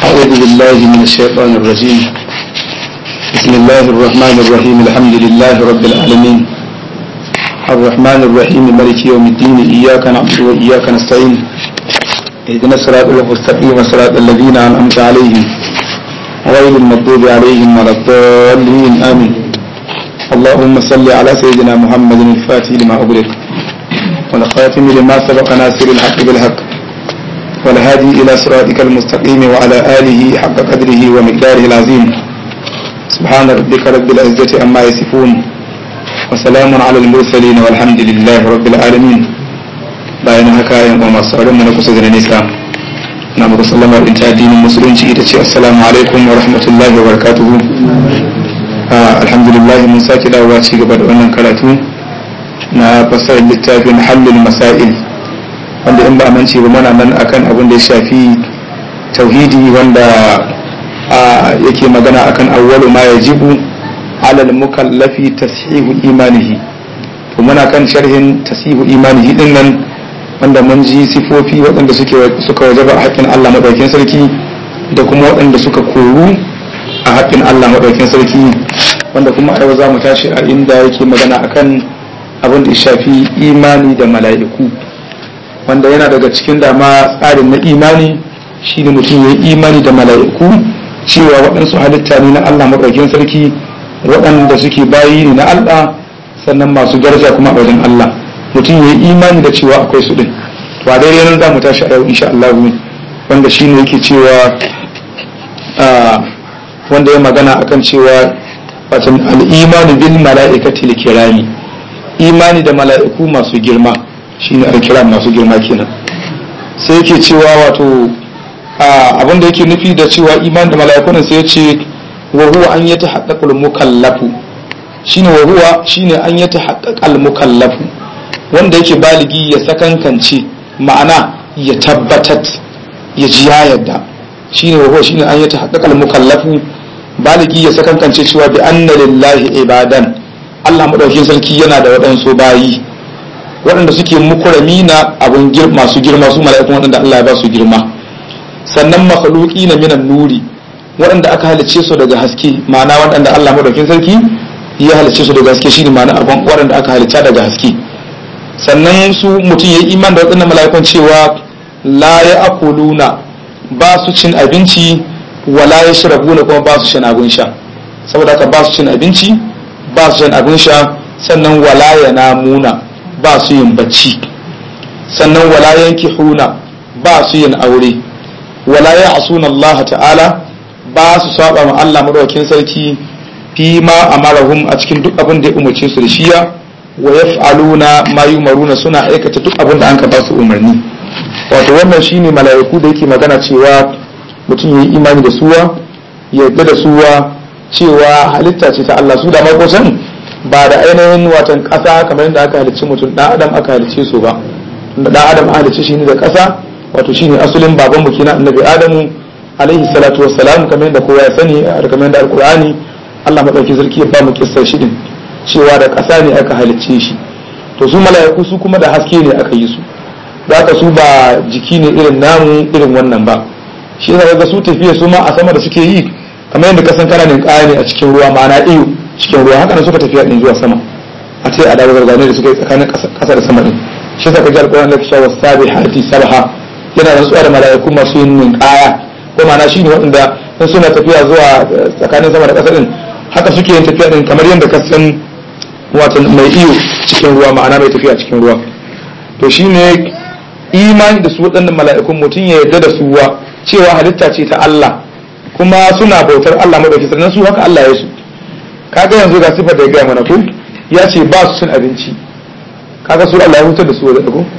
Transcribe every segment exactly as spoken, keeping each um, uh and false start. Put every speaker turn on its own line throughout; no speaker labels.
أعوذ بالله من الشيطان الرجيم. بسم الله الرحمن الرحيم. الحمد لله رب العالمين الرحمن الرحيم مالك يوم الدين. إياك نعبد وإياك نستعين. اهدنا الصراط المستقيم صراط الذين أنعمت عليهم غير المغضوب عليهم ولا الضالين آمين. اللهم صل على سيدنا محمد الفاتح لما أغلق والخاتم لما سبق ناصر الحق بالحق والهادي إلى صراطك المستقيم وعلى آله حق قدره ومقداره العظيم. سبحان ربك رب العزة عما يصفون وسلام على المرسلين والحمد لله رب العالمين. bayan haka yan uwa masu sauran mu na kusa da nisa na muku sallama din ta addinin musulunci ita ce assalamu alaikum wa rahmatullahi wa barakatuhu. alhamdulillah mun sake dawowa ci gaba da wannan karatu na fasarar littafin halul masail wanda in ba amince ba muna nan akan abin da ya shafi tauhidi wanda yake magana akan awwalu ma yajibu ala al-mukallafi tashihu imanihi. to muna kan sharhin tashihu imanihi din nan wanda mun ji sifofi waɗanda suke suka wajaba a haƙƙin Allah madaukakin sarki da kuma waɗanda suka koru a haƙƙin Allah madaukakin sarki, wanda kuma a yau za mu tashi a inda yake magana akan abin da ya shafi imani da mala'iku, wanda yana daga cikin dama tsarin na imani shine mutum ya yi imani da mala'iku cewa waɗansu halitta ne na Allah madaukakin sarki waɗanda suke bayi ne na Allah sannan masu daraja kuma a wajen Allah. mutum ya yi imani da cewa akwai su din. to a daidai nan za mu tashi a yau insha Allah, wanda shine yake cewa wanda ya magana akan cewa wato al-imanu bil mala'ikati al-kirami, imani da mala'iku masu girma shine al-kiram masu girma kenan. sai yake cewa wato abin da yake nufi da cewa imani da mala'ikun sai ya ce wa huwa an yatahaqqaqu al-mukallafu, shine wa huwa shine an yatahaqqaqu al-mukallafu, wanda yake baligi ya sakankance ma'ana ya tabbatar ya ji ya yadda shine wa shine an yata haqqaqal mukallafu, baligi ya sakankance cewa bi anna lillahi ibadan, Allah madaukakin sarki yana da waɗansu bayi waɗanda suke mukramina abun girma su girma su mala'ikun waɗanda Allah ya ba su girma, sannan makhluqina minan nuri, waɗanda aka halice su daga haske ma'ana waɗanda Allah madaukakin sarki ya halice su daga haske shine ma'ana abun waɗanda aka halitta daga haske. sannan su mutum ya yi iman da waɗannan mala'ikun cewa la ya akuluna ba su cin abinci wa la ya shirabuna kuma ba su shan abin sha, saboda haka ba su cin abinci ba su shan abin sha, sannan wala ya namuna ba su yin bacci, sannan wala yankihuna ba su yin aure, wala ya asuna Allah ta'ala ba su saba ma Allah madaukakin sarki fi ma amarahum a cikin duk abin da ya umarce su da shiya, wa yaf'aluna ma yumaruna suna aikata duk abin da an ka ba su umarni. wato wannan shine mala'iku da yake magana cewa mutum yayi imani da suwa ya yarda da suwa cewa halitta ce ta Allah. su da makosan ba da ainihin watan kasa kamar yadda aka halicci mutum dan adam aka halicce su ba, tunda dan adam halicce shi ne da kasa, wato shine asulin baban mu kenan annabi Adamu alaihi salatu wassalam, kamar yadda kowa ya sani kamar yadda alqur'ani Allah madauki sarki ya ba mu kissar shi din cewa da ƙasa ne aka halicce shi. to su mala'iku su kuma da haske ne aka yi su, za ka su ba jiki ne irin namu irin wannan ba. shi yasa ga su tafiya su ma a sama da suke yi kamar yadda kasan kana ne kaya ne a cikin ruwa, ma'ana iyo cikin ruwa, haka ne suka tafiya din zuwa sama a ce a dawo gargane da suka yi tsakanin ƙasa da sama din. shi yasa ka ji alƙur'ani da cewa sabihati sabha, yana rantsuwa da mala'iku masu yin ninkaya, ko ma'ana shine waɗanda in suna tafiya zuwa tsakanin sama da ƙasa din haka suke yin tafiya din kamar yadda ka san wato mai iyo cikin ruwa, ma'ana mai tafiya cikin ruwa. to shine imani da su waɗannan mala'ikun mutum ya yarda da suwa cewa halitta ce ta Allah kuma suna bautar Allah madauki sannan su haka Allah ya su. kaga yanzu ga sifar da ya gaya mana ko ya ce ba su cin abinci, kaga su Allah ya hutar da su wajen ko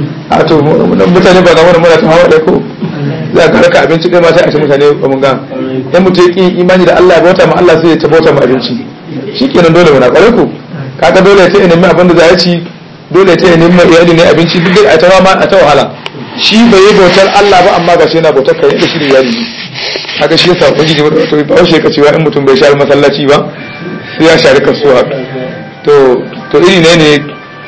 a to mutane ba ga wani muna ta hawa da ko za ka raka abinci kai ma sai a ce mutane ba mun ga dan mutum ya imani da Allah ya bauta ma Allah sai ya ta bauta ma abinci, shikenan dole muna kware ko kaga dole ya ta nemi abin da za ya ci, dole ta nemi iyali ne abinci, duk dai a ta ma a ta wahala. shi bai yi bautar Allah ba amma gashi yana bautar kai da shi da iyali ne. kaga shi yasa ubangiji to ba shi ka cewa in mutum bai share masallaci ba sai ya share kasuwa. to to iri ne ne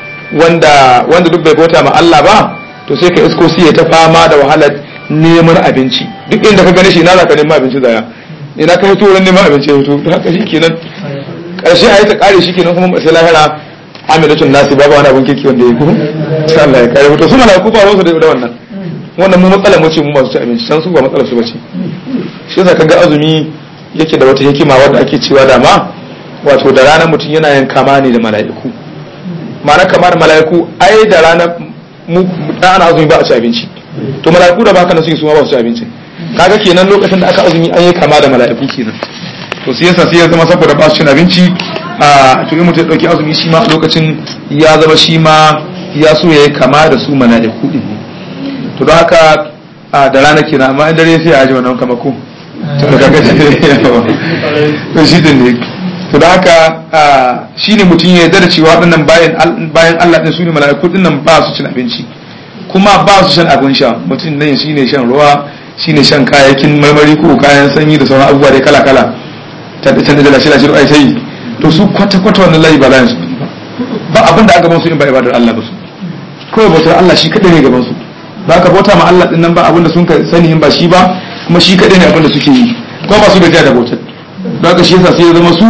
wanda wanda duk bai bauta ma Allah ba to sai ka isko sai ya ta fama da wahalar neman abinci duk inda ka gane shi ina za ka neman abinci zaya ina ka fito wurin neman abinci ya fito haka shi kenan karshe a yi ta kare shi kenan kuma sai lahira amilatun nasi babu wani abin kirki wanda ya yi kuma sai Allah ya kare mutu su malaiku ba wasu da wannan wannan mu matsalar mu ce mu masu ci abinci san su ba matsalar su bace shi yasa kaga azumi yake da wata hikima wadda ake cewa dama wato da ranar mutum yana yin kama ne da mala'iku ma'ana kamar mala'iku ai da ranar mu dan ana azumi ba a ci abinci to mala'iku da baka na suke su ma ba su ci abinci kaga kenan lokacin da aka azumi an yi kama da mala'iku kenan to sai yasa sai ya zama saboda ba su cin abinci a to in mutum ya dauki azumi shi ma lokacin ya zama shi ma ya so ya yi kama da su mala'iku din to don haka da rana kenan amma in dare sai a ji wannan kamako to kaga to shi din ne to da haka shine mutum ya yarda da cewa waɗannan bayan bayan Allah din su ne mala'iku din nan ba su cin abinci kuma ba su shan abin sha mutum nan shine shan ruwa shine shan kayayyakin marmari ko kayan sanyi da sauran abubuwa dai kala kala ta da canza da lashe lashe ai sai to su kwata kwata wannan layi ba layin su ba abin da aka ban su in ba ibadar Allah ba su kawai bautar Allah shi kadai ne gaban su ba ka bauta ma Allah din nan ba abin da sun ka sani in ba shi ba kuma shi kadai ne abin da suke yi kuma ba su gajiya da bautar don haka shi yasa sai ya zama su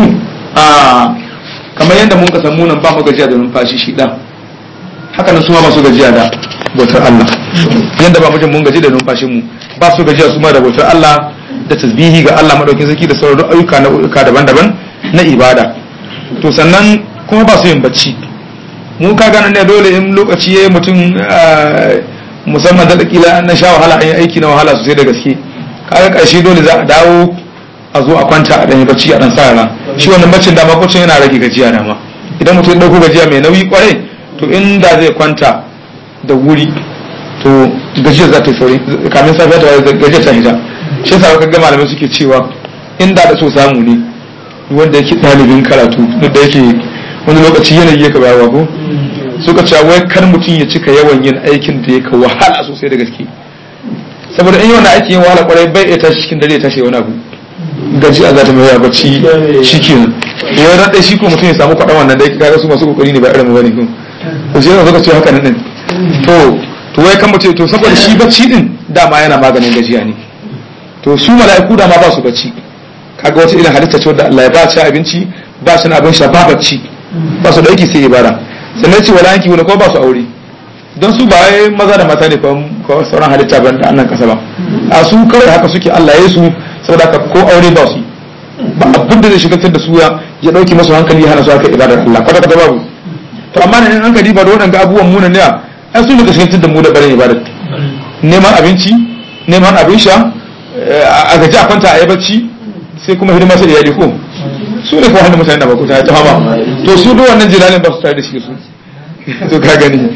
a kamar yadda mun ka samu nan ba mu gajiya da numfashi shi dan haka nan su ma ba su gajiya da bautar Allah yadda ba mutum mun gaji da numfashin mu ba su gajiya su ma da bautar Allah da tasbihi ga Allah madaukin sarki da sauran ayyuka na ayyuka daban-daban na ibada to sannan kuma ba su yin bacci mu ka ganin ne dole in lokaci yayi mutum musamman da kila na sha wahala an yi aiki na wahala sosai da gaske kaga karshe dole za a dawo a zo a kwanta a dan yi bacci a dan sa ran shi wannan baccin da makocin yana rage gajiya dama idan mutum ya dauko gajiya mai nauyi kwarai to inda zai kwanta da wuri to gajiyar za ta yi sauri kamin safiya ta gajiyar ta hita shi yasa kaga malamai suke cewa inda da so samu ne wanda yake dalibin karatu da yake wani lokaci yanayi yake bayarwa ko suka cewa wai kar mutum ya cika yawan yin aikin da yake wahala sosai da gaske saboda in yi wani aikin yin wahala kwarai bai iya tashi cikin dare ya tashi wani abu gaji a zata mai bacci shi ke yau ran ɗaya shi ko mutum ya samu kwaɗan wannan da yake kaga su masu kokari ne ba irin wani kun to shi yana suka ce haka nan ɗin to to wai kan mutum to saboda shi bacci din dama yana maganin gajiya ne to su mala'iku dama ba su bacci kaga wata irin halitta ce wadda Allah ya ba ci abinci ba shi abin sha ba bacci ba su da aiki sai ibada sannan ce wala yanki wani ko ba su aure don su ba wai maza da mata ne ko sauran halitta ban da annan kasa ba a su kawai haka suke Allah ya su saboda haka ko aure ba su ba abin da zai shigar da su ya ya dauki masu hankali hana su haka ibadar Allah kwata kwata babu to amma in hankali ba da waɗanda abubuwan munan ne ai su ne ka shigar da mu da barin ibadar neman abinci neman abin sha a gaji a kwanta a yi bacci sai kuma hidima sai da yadi ko su ne kuma hannun mutane da bako ta ta fama to su duk wannan jilalin ba su tare da shi su to ka gani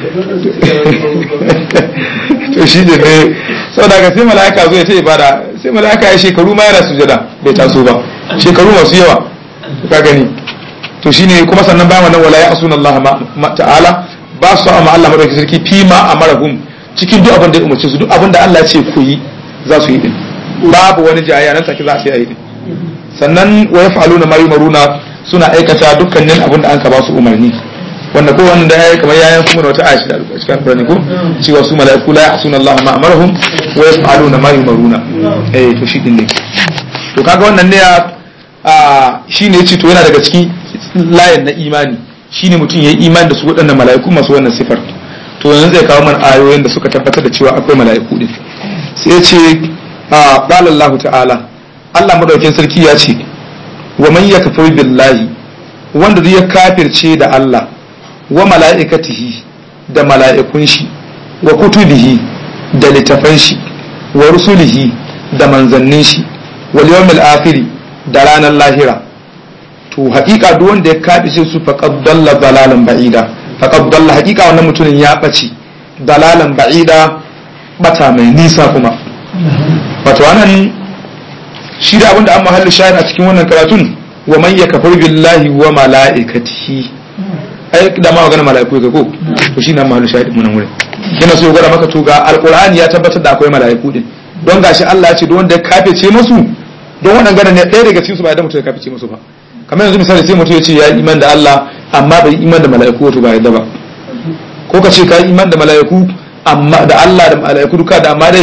to shi ne ne saboda ga sai mala'ika zo ya ta ibada sai mala'ika ya shekaru ma yana sujada bai taso ba shekaru masu yawa ka gani to shine kuma sannan bayan wannan wala ya asuna Allah ta'ala ba su amma Allah madaukakin sarki fi ma amarahum cikin duk abin da ya umarce su duk abin da Allah ya ce ku yi za su yi din babu wani jayayya nan take za a yi din sannan wa yaf'aluna ma yumaruna suna aikata dukkanin abin da an ka ba su umarni wanda ko wanda yayi kamar yayin kuma da wata ayati da cikin Qur'ani ko cewa su mala'iku la ya'suna Allah ma amarahum wa yaf'aluna ma yumaruna eh to shi din ne to kaga wannan ne a shine yace to yana daga cikin layin na imani shine mutum yayi imani da su waɗannan mala'iku masu wannan sifar to yanzu zai kawo mana ayoyin da suka tabbatar da cewa akwai mala'iku din sai yace a qala Allah ta'ala Allah madaukakin sarki ya ce wa man yakfur billahi wanda zai kafirce da Allah wa mala'ikatihi da mala'ikun shi wa kutubihi da littafan shi wa rusulihi da manzannin shi wal yawmil akhir da ranar lahira to haƙiƙa duk wanda ya kafirce su faqad dalla dalalan ba'ida faqad dalla haƙiƙa wannan mutumin ya bace dalalan ba'ida bata mai nisa kuma wato wannan shi da abinda an mahallu shahid a cikin wannan karatun wa man yakfur billahi wa mala'ikatihi ai da ma magana mala'iku ga ko to shi na mahallu shahid mun nan wurin yana so gwada maka to ga alqur'ani ya tabbatar da akwai mala'iku din don gashi Allah ya ce don wanda ya kafece musu don wannan gana ne ɗaya daga cikin su ba da mutum ya kafece musu ba kamar yanzu misali sai mutum ya ce ya yi iman da Allah amma bai iman da mala'iku to ba yadda ba ko ka ce ka yi iman da mala'iku amma da Allah da mala'iku duka da amma dai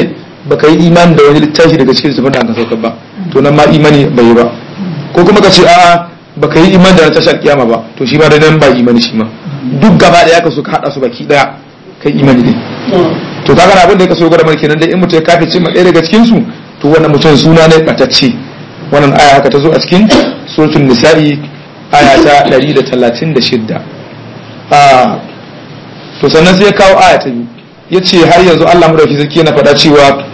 baka yi imani da wani littafi daga cikin littafin da aka saukar ba to nan ma imani bai yi ba ko kuma ka ce a'a baka yi imani da tashar kiyama ba to shi ma da nan ba imani shi ma duk gaba da ya kaso ka hada su baki daya kai imani ne to kaga abin da ya kaso gwada mai kenan dai in mutum ya kafirce ma ɗaya daga cikin su to wannan mutum suna ne batacce wannan aya haka ta zo a cikin suratul nisa'i aya ta ɗari da talatin da shida a to sannan sai ya kawo aya ta biyu yace har yanzu Allah madauki zaki yana faɗa cewa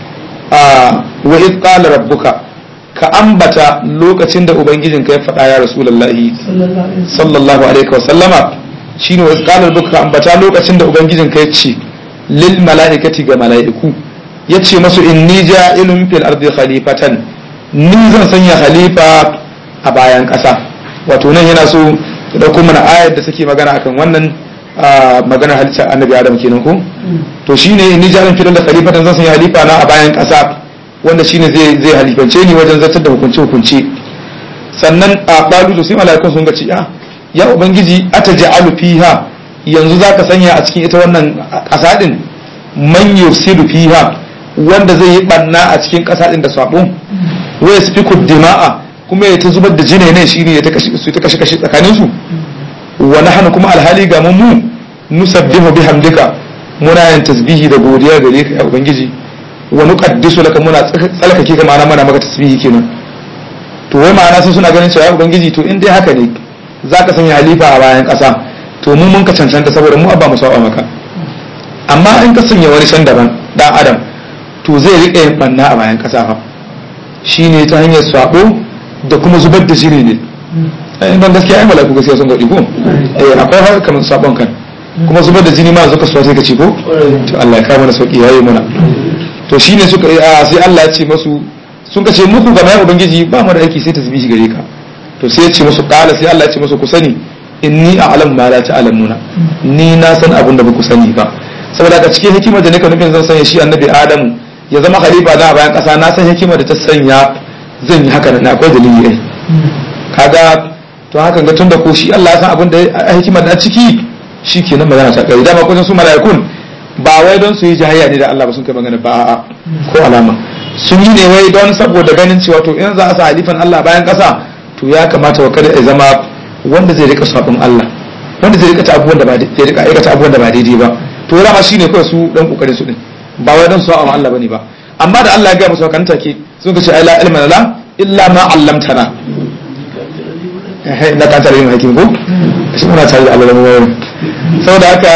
a wa id qala rabbuka ka ambata lokacin da ubangijinka ya faɗa ya rasulullahi sallallahu alaihi wa sallama shine wa id qala rabbuka ka ambata lokacin da ubangijinka ya ce lil mala'ikati ga mala'iku yace masu inni ja'ilun fil ardi khalifatan ni zan sanya khalifa a bayan ƙasa wato nan yana so da dauko mana ayar da take magana akan wannan maganar halitta annabi adam kenan ko to shine inni ja'ilun fil ardi khalifatan zan sanya khalifa na a bayan ƙasa wanda shine zai zai halifance ni wajen zartar da hukunci hukunci sannan a qalu sai mala'ikun sun ga ci ya ya ubangiji ataj'alu fiha yanzu zaka sanya a cikin ita wannan ƙasa din man yusidu fiha wanda zai yi banna a cikin ƙasa din da sabo wa yasfiku dima'a kuma ya ta zubar da jini ne shine ya ta kashi su ta kashi kashi tsakanin su wa nahnu kuma alhali ga mu nusabbihu bihamdika muna yin tasbihi da godiya gare ka ya ubangiji wa nuqaddisu laka muna tsalkake ka ma'ana mana maka tasbihi kenan to wai ma'ana sun suna ganin cewa ya ubangiji to in dai haka ne zaka sanya halifa a bayan ƙasa to mu mun ka cancanta saboda mu abba mu saba maka amma in ka sanya wani can daban dan adam to zai rika yin banna a bayan ƙasa fa shine ta hanyar sabo da kuma zubar da jini ne eh dan gaskiya ai malaku gaskiya sun gadi ko eh akwai har kamar sabon kan kuma zubar da jini ma zuka so sai ka ci ko to Allah ya kawo mana sauki yayi mana to shine suka sai Allah ya ce masu sun ka ce muku ga mai ubangiji ba mu da aiki sai tasbihi gare ka to sai ya ce musu qala sai Allah ya ce musu ku sani inni a'lamu ma la ta'lamuna ni na san abin da ba ku sani ba saboda ka cikin hikimar da nake nufin zan sanya shi annabi Adamu ya zama khalifa da bayan kasa na san hikimar da ta sanya zan yi haka na akwai dalili ai kaga to hakan ga tunda ko shi Allah ya san abin da hikimar da ciki shikenan magana ta kai dama ko su mala'ikun ba wai don su yi jahayya ne da Allah ba sun kai magana ba a'a ko alama sun yi ne wai don saboda ganin cewa to in za a sa halifan Allah bayan kasa to ya kamata wa kada ya zama wanda zai rika sabon Allah wanda zai rika ta abubuwan da ba zai rika aikata abubuwan da ba daidai ba to rama shine kawai su dan kokarin su din ba wai don su a Allah bane ba amma da Allah ya ga musu kan take sun ce ai la ilma lana illa ma 'allamtana eh na kan tare mu hakim ko shi muna tare da Allah mu saboda haka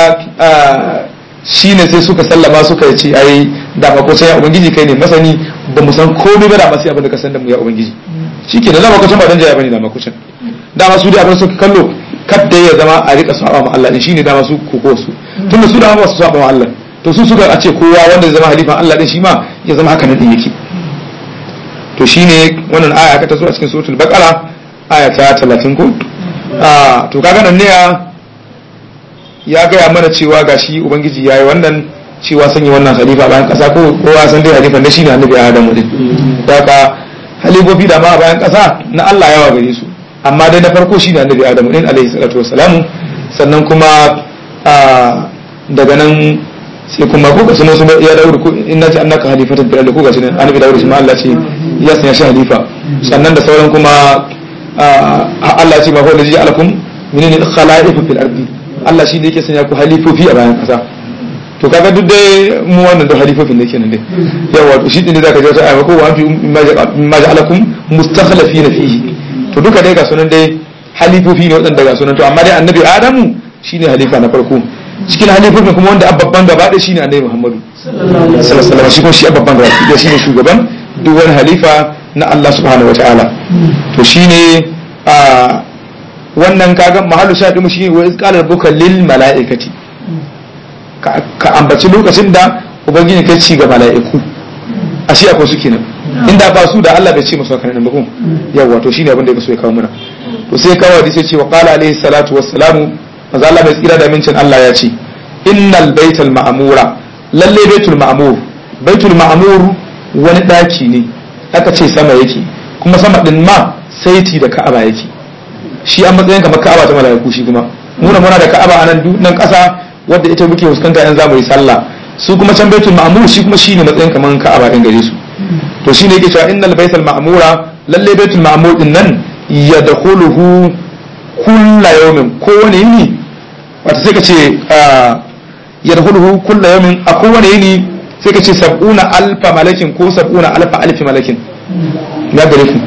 shine sai suka sallama suka ce ai da ba ko sai ya ubangiji kai ne masani ba mu san komai ba da ba sai abin da ka san da mu ya ubangiji shikenan da ba ko san ba dan jaya bane da ma ko san dama su da abin suka kallo kadda ya zama a rika saba ma Allah din shine dama su koko su tunda su da ba su saba ma Allah to su suka a ce kowa wanda zai zama halifan Allah din shi ma ya zama haka nan din yake to shine wannan aya aka ta zo a cikin suratul baqara aya ta talatin ko ah to kaga nan ne ya ga ya mana cewa gashi ubangiji yayi wannan cewa sanya wannan halifa bayan kasa ko kowa san dai halifan da shine annabi Adamu din daga halifofi da ma bayan kasa na Allah yawa gare su amma dai na farko shine annabi Adamu din alaihi salatu wassalamu sannan kuma daga nan sai kuma ko ga sunan su ya dawo ko inna ji annaka halifatan fil ardi ko ga sunan annabi dawo shi ma Allah ce ya sanya shi halifa sannan da sauran kuma Allah ce ma huwa allazi ja'alakum min al-khala'ifa fil ardi Allah shi ne yake sanya ku halifofi a bayan kasa to kaga duk dai mu wannan da halifofin ne kenan dai yawa to shi ne zaka ji wata ayatu ko wa antu ma ja'alakum mustakhlifina fihi to duka dai ga sunan dai halifofi ne wadanda ga sunan to amma dai annabi Adamu shine halifa na farko cikin halifofin kuma wanda babban gaba da shine annabi Muhammadu sallallahu alaihi wasallam shi ko shi babban gaba da shine shugaban duk wani halifa na Allah subhanahu wataala to shine a wannan kaga mahallu shaɗi mu shine wa izqala rabbuka lil malaikati ka ambaci lokacin da ubangiji kai ci ga mala'iku ashe akwai su kenan inda ba su da Allah bai ce musu haka nan ba ko yawa to shine abin da yake so ya kawo mana to sai kawo hadisi ce wa qala alaihi salatu wassalamu manzo Allah bai tsira da mincin Allah ya ce innal baital ma'mura lalle baitul ma'mur baitul ma'mur wani daki ne aka ce sama yake kuma sama din ma saiti da Ka'aba yake shi an matsayin kamar Ka'aba ta mala'iku shi kuma muna muna da Ka'aba a nan nan kasa wadda ita muke fuskanta yan zamu yi sallah su kuma can baitul ma'mur shi kuma shine matsayin kaman ka'aba din gare su to shine yake cewa innal baitul ma'mura lalle baitul ma'mur din nan yadkhuluhu kullu yawmin kowane yini wato sai ka ce yadkhuluhu kullu yawmin a kowane yini sai ka ce sab'una alfa malakin ko sab'una alfa alfi malakin ya gare ku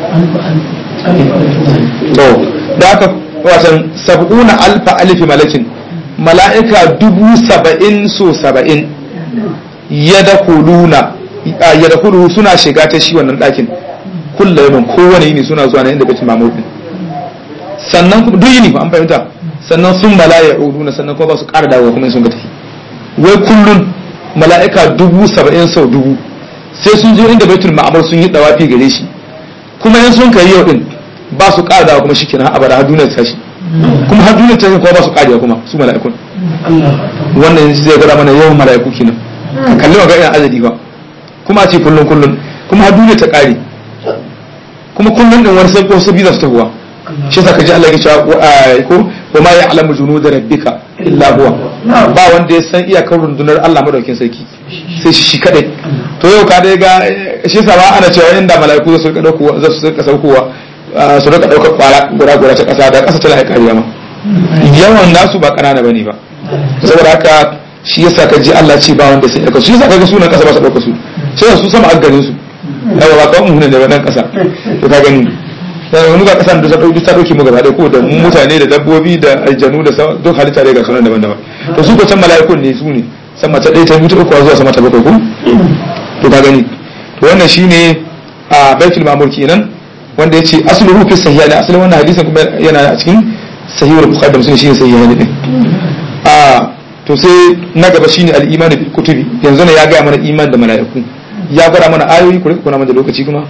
to da aka watan sab'una alfa alfi malakin mala'ika dubu saba'in so saba'in yadkhuluna yadkhulu suna shiga ta shi wannan dakin kullu yawmin kowane yini suna zuwa na inda baitul ma'mur din sannan duk yini fa an fahimta sannan sun malaya uduna sannan kuma ba su ƙara dawowa kuma sun ga tafi wai kullun mala'ika dubu saba'in sau dubu sai sun zo inda baitul ma'mur sun yi dawafi gare shi kuma in sun kai yau din ba su ƙara dawowa kuma shikenan abada har duniyar tashi kuma har duniyar tashi kuma ba su ƙara kuma su mala'ikun wannan zai ga mana yawan mala'iku kenan ka kalli wa ga irin azadi ba kuma a ce kullun kullun kuma har duniyar ta ƙare kuma kullun din wani sai ko su biza su tabuwa shi yasa kaji Allah ya ce ko wa ma ya'lamu junuda rabbika illa huwa ba wanda ya san iyakar rundunar Allah madaukin sarki sai shi shi kadai to yau ka dai ga shi yasa ba ana cewa inda malaiku su rika dauko za su rika saukowa su rika dauka kwara gura gura ta kasa da kasa ta lai kariya ma yawan nasu ba kanana bane ba saboda haka shi yasa kaji Allah ce ba wanda sai ya shi yasa kaga sunan kasa ba su dauka su sai su sama aggarin su yawa ba kawai mu ne da nan kasa to ka gani wani ga kasan da ta dauki ta dauki mu gaba da ko da mutane da dabbobi da aljanu da duk halitta da ga sunan daban-daban to su ko can mala'ikun ne su ne sama ta dai ta mutu uku zuwa sama ta bakwai ko to ka gani to wannan shine a baitul ma'mur kenan wanda yace asluhu fi sahih da asalin wannan hadisin kuma yana a cikin sahihul bukhari da muslim shine sahih ne a to sai na gaba shine al-iman bil kutubi yanzu ne ya ga mana iman da mala'iku ya gwada mana ayoyi ku rika kuna mana lokaci kuma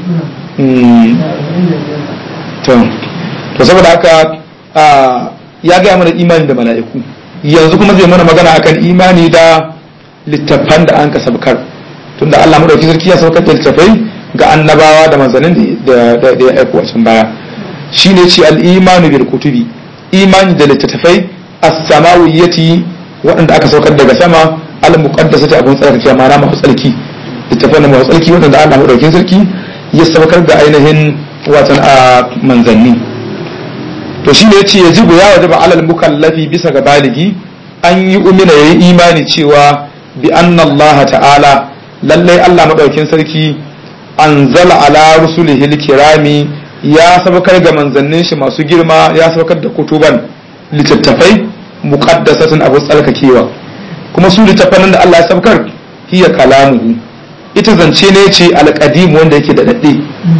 to saboda haka ya gaya mana imani da mala'iku yanzu kuma zai mana magana akan imani da littafan da an ka sabkar tunda Allah madauki sarki ya saukar da littafai ga annabawa da manzannin da ya aiko a can baya shine ce al-imanu bil kutubi imani da littafai as-samawiyyati waɗanda aka saukar daga sama al-muqaddasati abun tsarkake ma'ana masu tsarki littafan da masu tsarki waɗanda Allah madauki sarki ya saukar da ainihin watan a manzanni to shi ne ya ce ya jibu ya wajaba alal mukallafi bisa ga baligi an yi umina ya yi imani cewa bi anna Allah ta'ala lallai Allah madaukin sarki anzala ala rusulihi kirami ya saukar ga manzannin shi masu girma ya saukar da kutuban littattafai muqaddasatun abu tsalkakewa kuma su littattafan da Allah ya saukar hiya kalamuhu ita zance ne ce alƙadim wanda yake da daɗe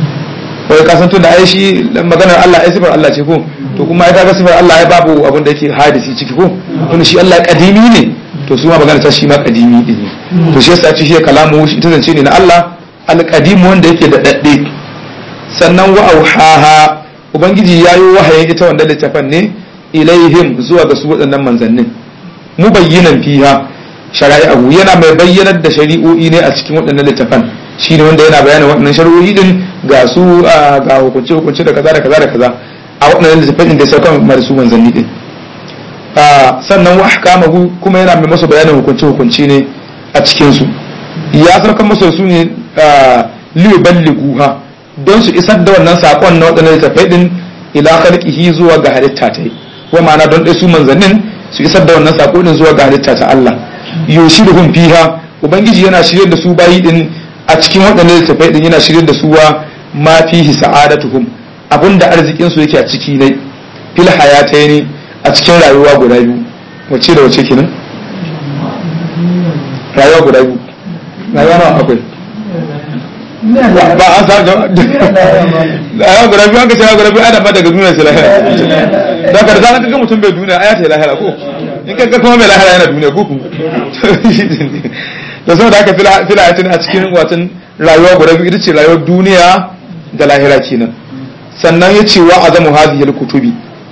wai kasan tun da ai shi maganar Allah ai sifar Allah ce ko to kuma ai kaga sifar Allah ai babu abin da yake hadisi ciki ko tun shi Allah kadimi ne to su ma magana ta shi ma kadimi ne to shi yasa ce shi kalamu shi ita zance ne na Allah alƙadim wanda yake da daɗe sannan wa auhaha ubangiji yayi wahayin ita wanda littafan ne ilaihim zuwa ga su waɗannan manzannin mubayyinan fiha shari'ahu yana mai bayyanar da shari'o'i ne a cikin waɗannan littafan shine wanda yana bayanin waɗannan shari'o'i din ga su ga hukunce hukunce da kaza da kaza da kaza a waɗannan littafan da saukan marisu manzanni din sannan wa ahkamahu kuma yana mai masa bayanin hukunce hukunce ne a cikin su ya saukan masa su ne li yuballighuha don su isar da wannan sakon na waɗannan littafai din ila khalqihi zuwa ga halitta ta wa ma'ana don dai su manzannin su isar da wannan sako din zuwa ga halitta ta Allah yushiruhum fiha ubangiji yana shirye da su bayi din a cikin waɗannan littafai din yana shirye da su wa ma fihi sa'adatuhum abinda arzikin su yake a ciki ne fil hayataini a cikin rayuwa guda biyu wace da wace kenan rayuwa guda biyu rayuwa nawa akwai ba an sa rayuwa guda biyu an ka ce guda biyu adam ba daga duniya sai lahira da ka da zaran kaga mutum bai duniya aya ta lahira ko in kaga kuma mai lahira yana duniya ko da saboda haka fila ayatin a cikin watan rayuwa guda biyu ita ce rayuwar duniya da lahira kenan sannan ya ce wa azamu hadhihi al-kutubi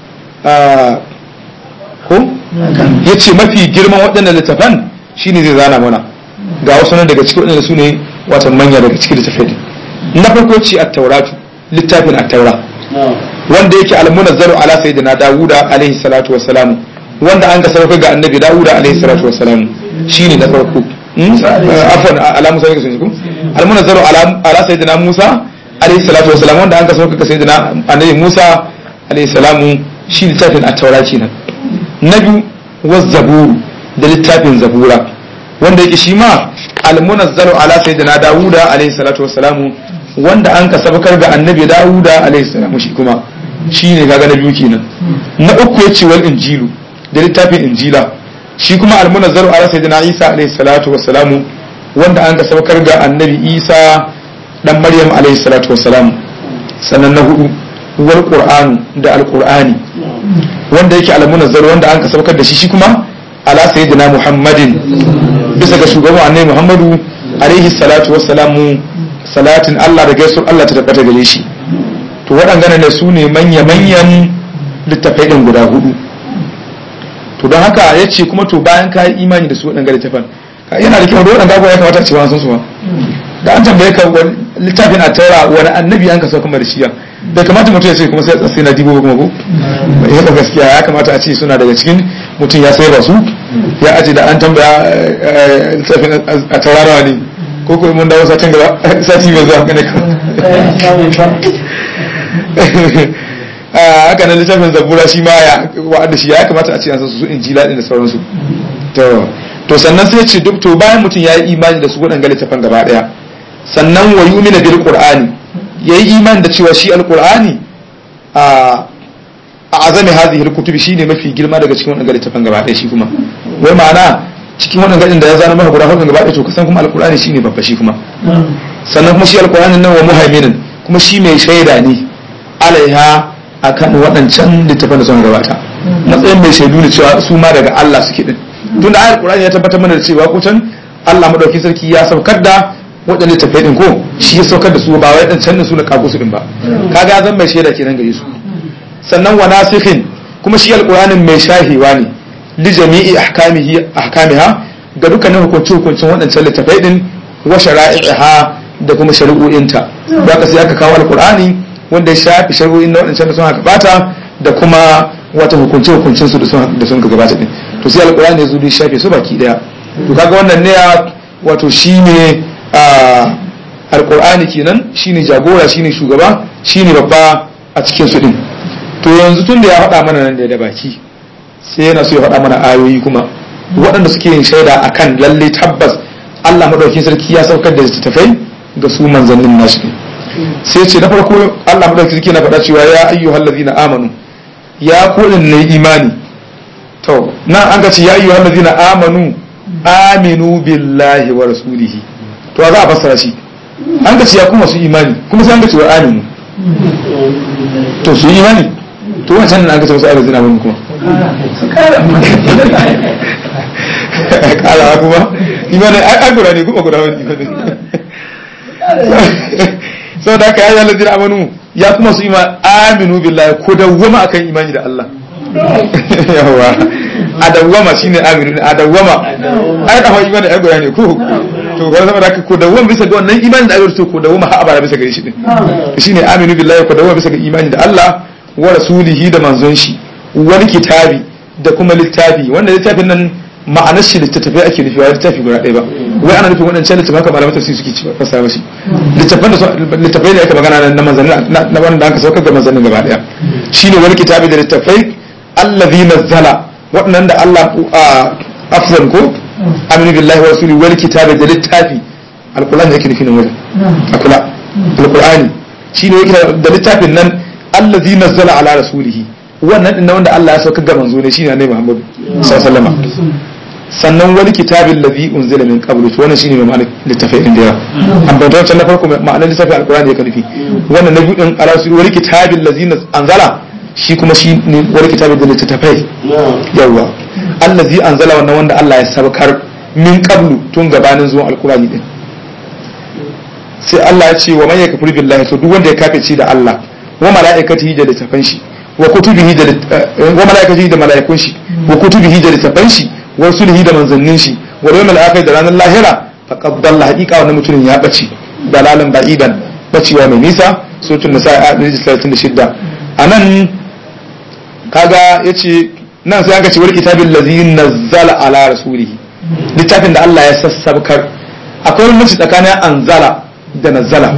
ko ya ce mafi girman waɗannan littafan shine zai zana mana ga wasu nan daga cikin waɗanda su ne watan manya daga cikin littafai na farko ce at-tauratu littafin at-taura wanda yake al-munazzalu ala sayyidina dawuda alaihi salatu wassalam wanda an ga sauka ga annabi dawuda alaihi salatu wassalam shine na farko afwan ala Musa yake sun ku al-munazzalu ala ala sayyidina Musa alayhi salatu wassalam wanda an ka sauka ga sayyidina annabi Musa alayhi salamu shi littafin at-taura kenan na biyu wazzabur da littafin zabura wanda yake shi ma al-munazzalu ala sayyidina Dawuda alayhi salatu wassalamu wanda an ka sabakar ga annabi Dawuda alayhi salamu shi kuma shine kaga na biyu kenan na uku yace wal injilu da littafin injila shi kuma al-munazzalu ala sayyidina Isa alayhi salatu wassalamu wanda an ka sabakar ga annabi Isa dan Maryam alayhi salatu wassalamu sannan na hudu wal qur'an da al-qur'ani wanda yake al-munazzalu wanda an ka sabakar da shi shi kuma ala sayyidina Muhammadin bisa ga shugaban annabi Muhammadu alaihi salatu wassalamu salatin Allah da gaisuwar Allah ta tabbata gare shi to waɗannan ne su ne manya-manyan littafai ɗin guda hudu to don haka ya ce kuma to bayan ka yi imani da su waɗanda littafan yana da kyau da waɗanda abuwa ya kamata a ce wani sun su ba da an tambaye ka littafin a taura wani annabi an ka sauka da shiya da kamata mutum ya ce kuma sai sai na dibo kuma ko ya ba gaskiya ya kamata a ce suna daga cikin mutum ya sai ba su ya aje da an tambaya littafin a taurarawa ne ko ko mun dawo satin gaba sati mai zuwa kana haka nan littafin zabura shi ma ya wa'ada shi ya kamata a ce an san su injila din da sauransu to to sannan sai ce duk to bayan mutum ya yi imani da su waɗanda littafan gaba daya sannan wa yu'minu bil qur'ani yayi imani da cewa shi alqur'ani a a azami hadhihi alkutubi shine mafi girma daga cikin waɗanda littafan gaba daya shi kuma wai ma'ana cikin wannan gadin da ya zana maka guda hukun gaba daya to kasan kuma alqur'ani shine babba shi kuma sannan kuma shi alqur'anin nan wa muhaiminan kuma shi mai shaida ne alaiha akan waɗancan littafan da sun gabata matsayin mai shaidu ne cewa su ma daga Allah suke din tun da ayar Qur'ani ya tabbatar mana da cewa kutan Allah madaukakin sarki ya saukar da waɗannan littafai din ko shi ya saukar da su ba wai dan can su da kago su din ba kaga zan mai shaida kenan gare su sannan wa nasikhin kuma shi alqur'anin mai shahiwa ne li jami'i ahkamihi ahkamiha ga dukkanin hukunci hukuncin waɗancan littafai din wa shara'iha da kuma shari'o'inta haka sai aka kawo alqur'ani wanda ya shafi shari'o'in na waɗancan da sun gabata da kuma wata hukunce hukuncin su da sun gabata din to sai alqur'ani ya zo da shafe su baki daya to kaga wannan ne wato shine alqur'ani kenan shine jagora shine shugaba shine babba a cikin su din to yanzu tun da ya faɗa mana nan da baki sai yana so ya faɗa mana ayoyi kuma waɗanda suke yin shaida akan lalle tabbas Allah madaukakin sarki ya saukar da littattafai ga su manzannin nashi sai ce na farko Allah madaukakin sarki na faɗa cewa ya ayyuhal ladina amanu ya kodin ne imani to nan an ga ce ya ayyuhal ladina amanu aminu billahi wa rasulihi to za a fassara shi an ga ce ya kuma su imani kuma sai an ga ce wa aminu to su imani to wancan nan an ga ce wasu ayyuhal ladina amanu kuma kala kuma imani ai gura ne kuma gura wani imani sau da aka yi yalar jira amanu ya kuma su ima aminu billahi ko dawwama akan imani da Allah yawa a dawwama shine aminu ne a dawwama ai da hawa imani ai gura ne ko to ga zama da ko dawwama bisa ga wannan imani da Allah to ko dawwama ha abara bisa ga shi din shine aminu billahi ko dawwama bisa ga imani da Allah wa rasulihi da manzon shi wani kitabi da kuma littafi wanda littafin nan ma'anar shi littattafai ake nufi wa littafi guda ɗaya ba wai ana nufin waɗancan littattafai haka malamai tafsiri suke cewa fassara shi littattafan da littattafai ne aka magana na manzanni na wanda aka saukar da manzannin gaba ɗaya shine wani kitabi da littattafai allazi nazzala waɗannan da Allah afwan ko aminu billahi wa rasuli wal kitabi da littafi alqur'ani yake nufi nan wajen akula alqur'ani shine da littafin nan allazi nazzala ala rasulihi wannan din wanda Allah ya saukar da manzo ne shine annabi Muhammad sallallahu alaihi wasallam sannan wani kitabin ladhi unzila min qablu to wannan shine mai ma'anar littafai din da yawa amma da wancan na farko ma'anar littafin alqur'ani yake nufi wannan na biyu din alasu wani kitabin ladhi anzala shi kuma shi ne wani kitabin da littafai yawa allazi anzala wannan wanda Allah ya saukar min qablu tun gabanin zuwan alqur'ani din sai Allah ya ce wa man yakfur billahi to duk wanda ya kafirci da Allah wa mala'ikatihi da littafan shi wa kutubihi da wa malaikatihi da malaikun shi wa kutubihi da littafan shi wa rusulihi da manzannin shi wa yawmil akhir da ranar lahira faqad dalla haqiqa wannan mutumin ya bace dalalan ba'idan bacewa mai nisa suratul nisa ayat talatin da shida anan kaga yace nan sai aka ce wal kitabil ladzi nazzala ala rasulihi littafin da Allah ya sassabkar akwai wani tsakanin anzala da nazzala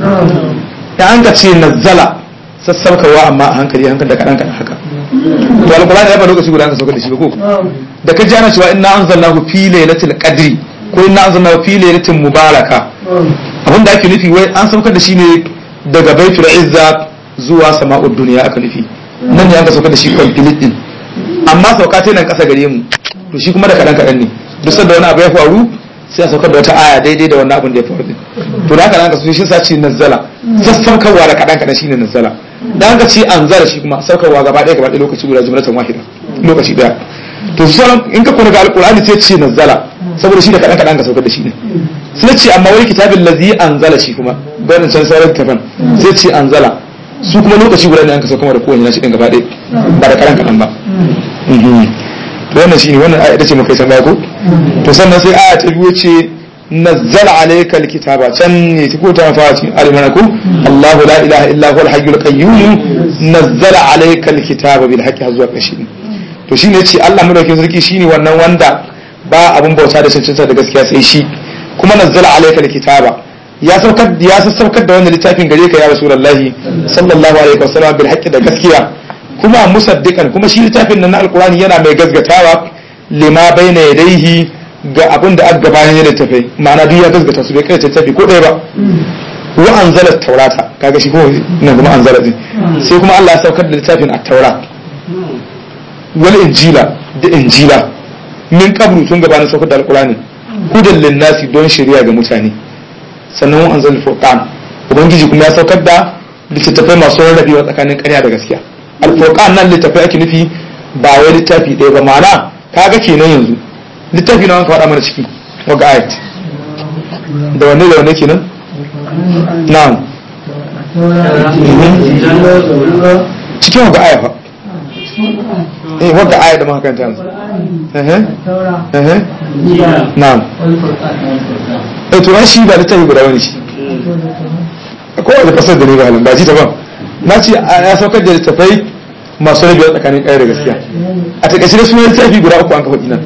da an ka ce nazzala sassabkarwa amma a hankali hankali da kadan kadan haka to alqur'ani ya ba lokaci guda ka saukar da shi ba ko da ka ji ana cewa inna anzalnahu fi lailatul qadri ko inna anzalnahu fi lailatin mubaraka abinda ake nufi wai an saukar da shi ne daga baitul izza zuwa sama'ud dunya aka nufi nan ne an ka saukar da shi complete din amma sauka ta nan kasa gare mu to shi kuma da kadan kadan ne duk sanda wani abu ya faru sai a saukar da wata aya daidai da wannan abin da ya faru din to da kadan ka so shi sa ce nazzala sassaukarwa da kadan kadan shine nazzala dan ka ce anzala shi kuma saukarwa gaba ɗaya gaba ɗaya lokaci guda jumlatan wahida lokaci daya to sauran in ka kuna ga alqur'ani sai ce nazzala saboda shi da kadan kadan ka saukar da shi ne sai ce amma wani kitabin ladzi anzala shi kuma bayan can sauran kafan sai ce anzala su kuma lokaci guda ne an ka sauka da kowanne nashi din gaba ɗaya ba da kadan kadan ba to wannan shine wannan aya ita ce muka san ko to sannan sai aya ta biyu ce nazzala alayka alkitaba can ne ta ko ta fara cikin al-malaku Allahu la ilaha illa huwa al-hayyul qayyum nazzala alayka alkitaba bil haqqi hazwa kashi to shine yace Allah madaukakin sarki shine wannan wanda ba abun bauta da cancanta da gaskiya sai shi kuma nazzala alayka alkitaba ya saukar ya saukar da wannan littafin gare ka ya rasulullahi sallallahu alaihi wasallam bil haqqi da gaskiya kuma musaddiqan kuma shi littafin nan na alqur'ani yana mai gaskatawa lima bayna yadayhi ga abin da aka gabanin yana tafai ma'ana duk ya gaskata su bai kai tafi ko ɗaya ba wa anzala taurata kaga shi kuma nan kuma anzala din sai kuma Allah ya saukar da littafin at-taura wal injila da injila min qablu tun gabanin saukar da alqur'ani hudan lin-nasi don shari'a ga mutane sannan wa anzala furqan ubangiji kuma ya saukar da littattafai masu rarrabewa tsakanin ƙarya da gaskiya al-furqan nan littafai ake nufi ba wai littafi ɗaya ba ma'ana kaga kenan yanzu littafi na wanka faɗa mana ciki waga ayat da wanne da wanne kenan na'am cikin waga ayat fa eh waga ayat da muka kanta eh eh na'am eh to shi ba littafi guda wani shi ko da fasar da ne ba halin ba ji ta ba na ce ya saukar da littafai masu rabewa tsakanin ƙayar da gaskiya a takaice da sunan littafi guda uku an ka faɗi nan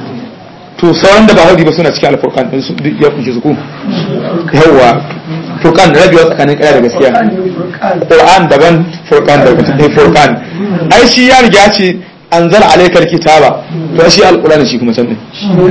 to sauran da ba haudi ba suna cikin alfurqan din su ya kuke su ku yawa furqan rabiwa tsakanin ƙarya da gaskiya qur'an daban furqan daban furqan ai shi ya riga ce anzal alaykal kitaba to shi alqur'ani shi kuma can din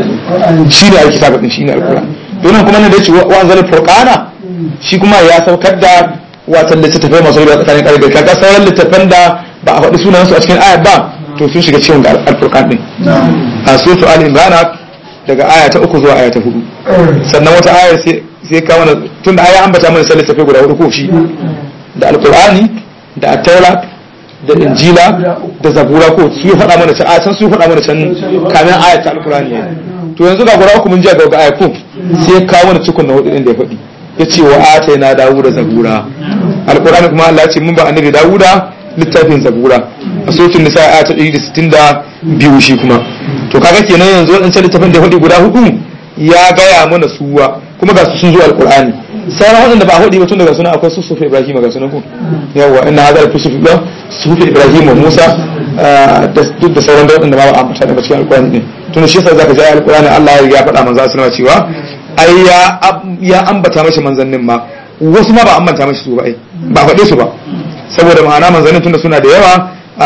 shi ne alkitaba din shi ne alqur'ani don kuma ne da yace wa anzal furqana shi kuma ya saukar da watan littattafai masu rabiwa tsakanin ƙarya da gaskiya sauran littattafan da ba a faɗi sunan su a cikin ayat ba to sun shiga cikin alfurqan din a suratul al-imran daga aya ta uku zuwa aya ta hudu sannan wata ayar sai ka mana tun da aya ambata mana sai littafi guda hudu ko shi da alqur'ani da at-taura da injila da zabura ko su faɗa mana can a can su faɗa mana can kamin ayat ta alqur'ani to yanzu ga guda uku mun ji ga aya ko sai ka mana cikon na hudu din da ya faɗi yace wa atayna dawuda zabura alqur'ani kuma Allah ya ce mun ba annabi dawuda littafin zabura a suratul nisa aya ta ɗari da sittin da biyu shi kuma to kaga kenan yanzu wadancan littafin da hudu guda hudu ya gaya mana suwa kuma ga su sun zo alqur'ani sauran wadanda ba hudu ba tun daga sunan akwai sufi ibrahim ga sunan ku yawa inna hadha sufi ba sufi ibrahim wa musa da duk da sauran wadanda ba a ambata daga cikin alqur'ani ne tun shi yasa zaka ji alqur'ani Allah ya faɗa manzo sallallahu cewa ai ya ya ambata mashi manzannin ma wasu ma ba ambata mashi su ba ai ba faɗe su ba saboda ma'ana manzannin tunda suna da yawa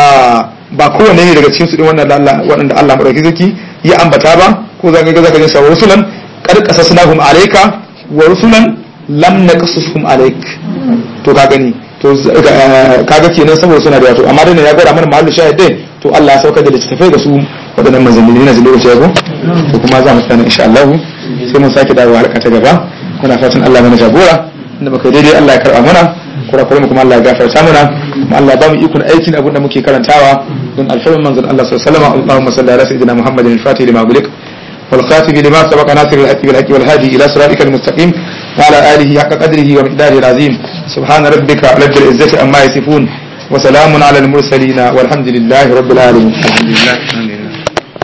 ba kowanne ne daga cikin su din wannan Allah waɗanda Allah madauki zaki ya ambata ba ko zaka ga zaka ji sa rusulan qad qasasnahum alayka wa rusulan lam naqasushum alayk to ka gani to kaga kenan saboda suna da yawa to amma dai ya gora mana mahallu shahidai to Allah ya saukar da littafai da su waɗannan manzanni ne na zai lokaci yago to kuma za mu tsaya insha Allah sai mun sake dawowa halka ta gaba muna fatan Allah mana jagora inda muka daidai Allah ya karba mana kurakurai kuma Allah ya gafarta mana kuma Allah ba mu ikon aikin abin da muke karantawa don alfarman manzon Allah sallallahu alaihi wasallam Allahumma salli ala sayyidina Muhammadin al-Fatih lima ughliq wal khatib lima sabaqa nasir al-haqqi bil haqqi wal hadi ila siratikal mustaqim wa ala alihi haqqa qadrihi wa miqdarihi al-azim subhana rabbika rabbil izzati amma yasifun wa salamun ala al-mursalin walhamdulillahi rabbil alamin alhamdulillah